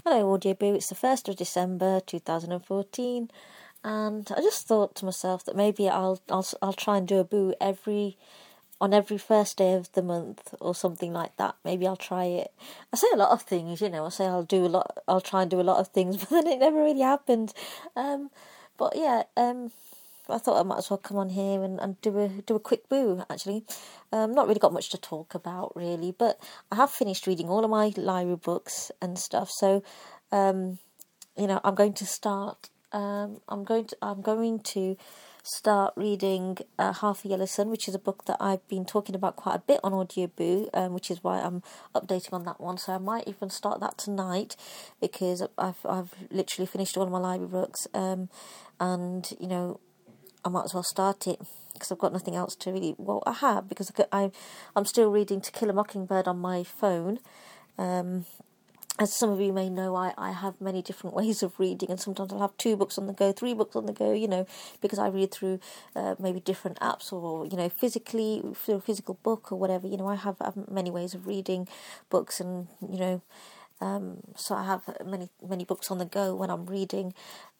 Hello Audioboo, it's the 1st of December 2014, and I just thought to myself that maybe I'll try and do a boo on every first day of the month or something like that. Maybe I'll try it. I say a lot of things, I say I'll try and do a lot of things, but then it never really happens. But yeah, I thought I might as well come on here and do a quick boo, actually. Not really got much to talk about, really, but I have finished reading all of my library books and stuff, so, I'm going to start, I'm going to start reading Half a Yellow Sun, which is a book that I've been talking about quite a bit on Audioboo, which is why I'm updating on that one, so I might even start that tonight, because I've literally finished all of my library books, and, I might as well start it because I've got nothing else to really. Well, I have, because I'm still reading To Kill a Mockingbird on my phone. As some of you may know, I have many different ways of reading, and sometimes I'll have 2 books on the go, 3 books on the go, because I read through maybe different apps or, physically, through a physical book or whatever. I have many ways of reading books, and, so I have many books on the go when I'm reading.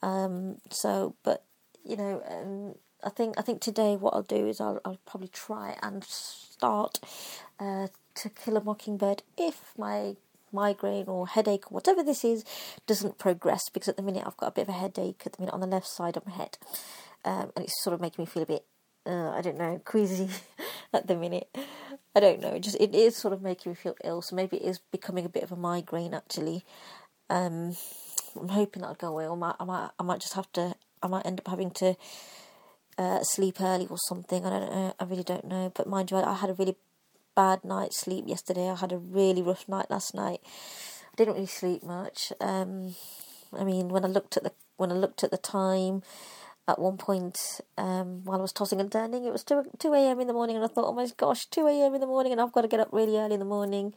I think today what I'll do is I'll probably try and start To Kill a Mockingbird if my migraine or headache or whatever this is doesn't progress, because at the minute I've got a bit of a headache at the minute on the left side of my head, and it's sort of making me feel a bit I don't know, queasy at the minute. I don't know, it is sort of making me feel ill, so maybe it is becoming a bit of a migraine actually. I'm hoping that'll go away, or I might end up having to sleep early or something. I don't know. I really don't know. But mind you, I had a really bad night's sleep yesterday. I had a really rough night last night. I didn't really sleep much. When I looked at the time, at one point, while I was tossing and turning, it was 2 a.m. in the morning, and I thought, oh my gosh, 2 a.m. in the morning, and I've got to get up really early in the morning.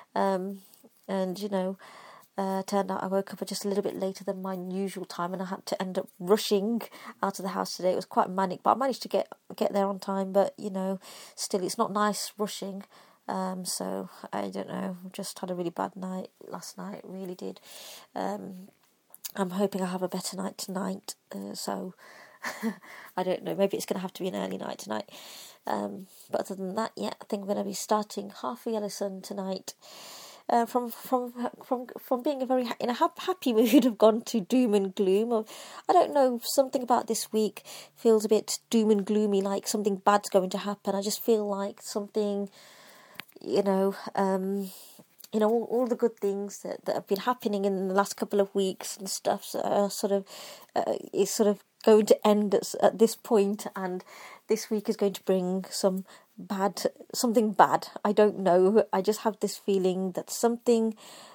Turned out I woke up just a little bit later than my usual time, and I had to end up rushing out of the house today. It was quite manic, but I managed to get there on time, but, still, it's not nice rushing. So, I don't know, just had a really bad night last night, really did. I'm hoping I have a better night tonight, so, I don't know, maybe it's going to have to be an early night tonight. But other than that, yeah, I think I'm going to be starting Half a Yellow Sun tonight. From being in a happy mood, I've gone to doom and gloom. I don't know, something about this week feels a bit doom and gloomy, like something bad's going to happen. I just feel like something, all the good things that have been happening in the last couple of weeks and stuff is sort of going to end at this point, and this week is going to bring something bad. I don't know. I just have this feeling that something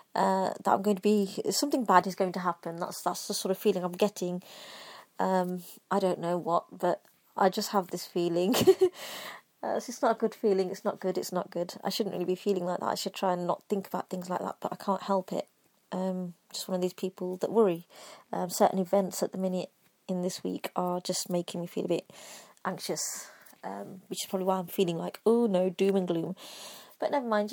bad is going to happen. That's the sort of feeling I'm getting. I don't know what, but I just have this feeling. It's not a good feeling. It's not good. I shouldn't really be feeling like that. I should try and not think about things like that, but I can't help it. Just one of these people that worry. Certain events at the minute in this week are just making me feel a bit anxious, which is probably why I'm feeling like, oh no, doom and gloom. But never mind,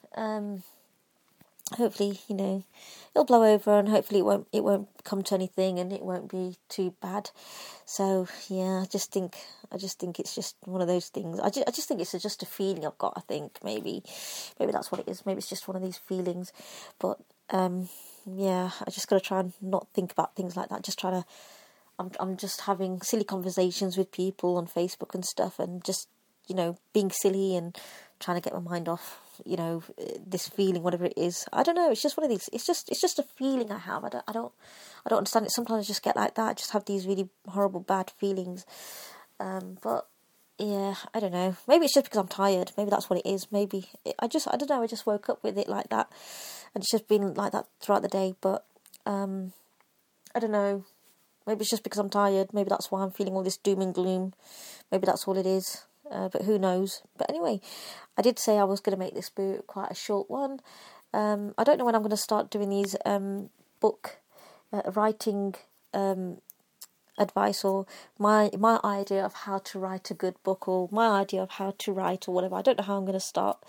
hopefully, it'll blow over, and hopefully it won't come to anything, and it won't be too bad. So yeah, I just think it's just one of those things. I just think it's just a feeling I've got. I think maybe that's what it is. Maybe it's just one of these feelings. But yeah, I just got to try and not think about things like that. I'm just having silly conversations with people on Facebook and stuff, and just, being silly and trying to get my mind off, this feeling, whatever it is. I don't know. It's just one of these. It's just a feeling I have. I don't understand it. Sometimes I just get like that. I just have these really horrible, bad feelings. But yeah, I don't know. Maybe it's just because I'm tired. Maybe that's what it is. I don't know. I just woke up with it like that, and it's just been like that throughout the day. But I don't know. Maybe it's just because I'm tired. Maybe that's why I'm feeling all this doom and gloom. Maybe that's all it is. But who knows? But anyway, I did say I was going to make this book quite a short one. I don't know when I'm going to start doing these book writing advice, or my idea of how to write a good book, or my idea of how to write, or whatever. I don't know how I'm going to start.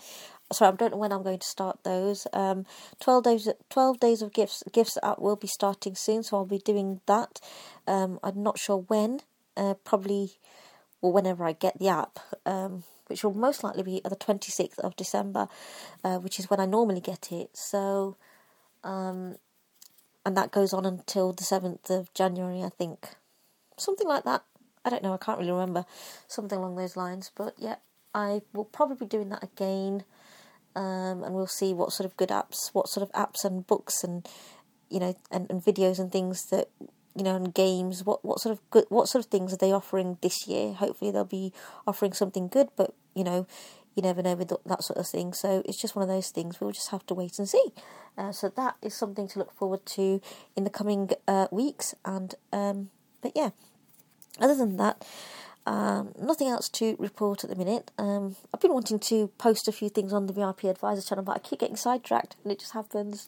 Sorry, I don't know when I'm going to start those. 12 days of gifts app will be starting soon, so I'll be doing that. I'm not sure when. Probably, or whenever I get the app. Which will most likely be the 26th of December, which is when I normally get it. So, and that goes on until the 7th of January, I think. Something like that. I don't know, I can't really remember. Something along those lines. But yeah, I will probably be doing that again. And we'll see what sort of apps and books and, and videos and things that, and games, what sort of things are they offering this year. Hopefully they'll be offering something good, but, you never know with that sort of thing. So it's just one of those things. We'll just have to wait and see. So that is something to look forward to in the coming weeks. And, but yeah, other than that, nothing else to report at the minute. I've been wanting to post a few things on the VIP Advisor channel, but I keep getting sidetracked, and it just happens.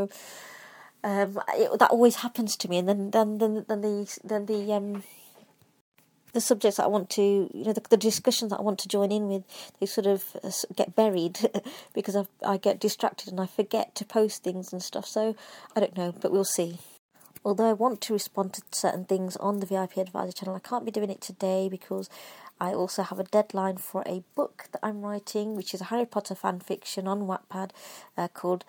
That always happens to me, and then the subjects that I want to, the discussions that I want to join in with, they sort of get buried because I get distracted and I forget to post things and stuff. So I don't know, but we'll see. Although I want to respond to certain things on the VIP Advisor channel, I can't be doing it today because I also have a deadline for a book that I'm writing, which is a Harry Potter fan fiction on Wattpad called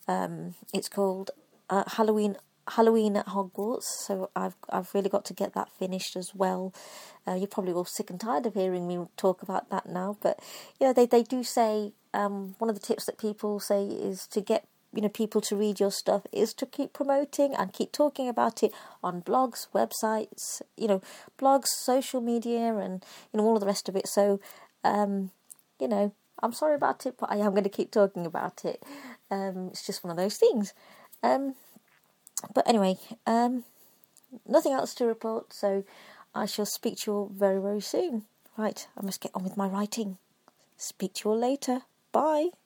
Halloween at Hogwarts. So I've really got to get that finished as well. You're probably all sick and tired of hearing me talk about that now, but they do say one of the tips that people say is to get people to read your stuff is to keep promoting and keep talking about it on blogs, websites, blogs, social media, and all of the rest of it. So, I'm sorry about it, but I am going to keep talking about it. It's just one of those things. But anyway, nothing else to report. So, I shall speak to you all very, very soon. Right, I must get on with my writing. Speak to you all later. Bye.